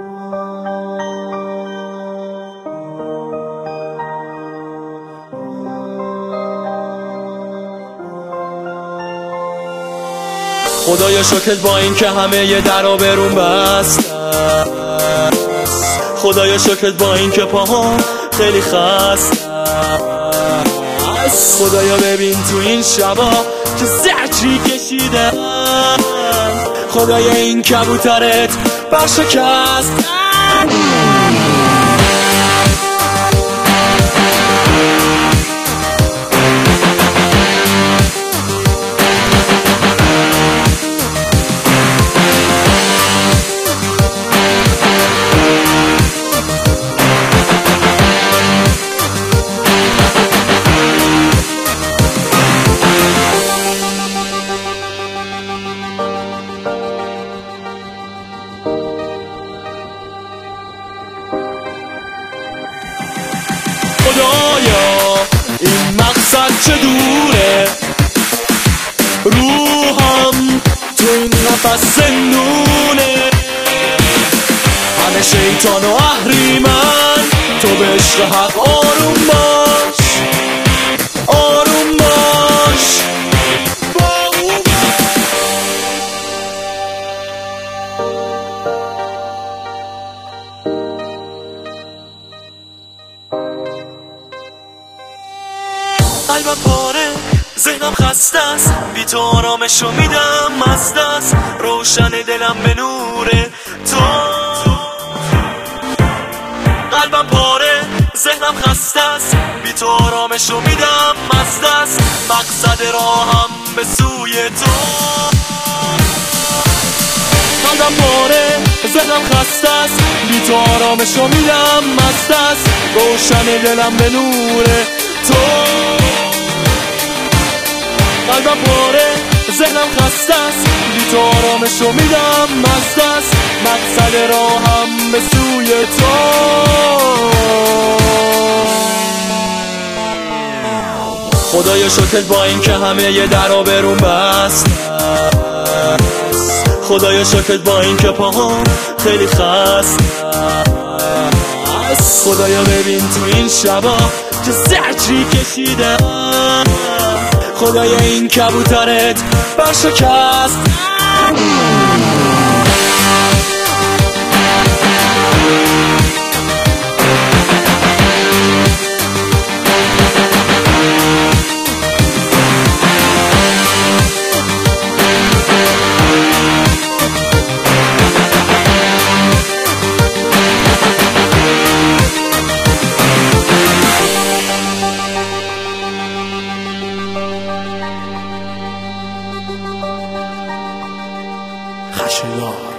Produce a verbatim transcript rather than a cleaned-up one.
خدایا شکرت با این که همه ی درا برون بست، خدایا شکرت با این که پاهام خیلی خست، خدایا ببین تو این شبا که زجری کشیدم، خدایا این کبوترت برشکست. خدایا این مقصد چه دوره، روحم تو این نفس زندونه، همه شیطان و اهریمن، تو به عشق حق آروم باش، آروم باش با اون. قلبم پاره، ذهنم خسته است، بی تو آرامشو میدم مست است، روشن دلم به نور تو. قلبم پاره، ذهنم خسته است، بی تو آرامشو میدم مست است، مقصد راهم به سوی تو. قلبم پاره، ذهنم خسته است، بی تو آرامشو میدم مست است، روشن دلم به نور تو. قلبم پاره، ذهنم خسته است، بی تو آرامشو میدم مست است، مقصد راهم به سوی تو. خدایا شکرت با این که همه ی درا برون بست، خدایا شکرت با این که پاهام خیلی خست، خدایا ببین تو این شبا که زجری کشیدم، خدایا این کبوترت برشکست. خشایار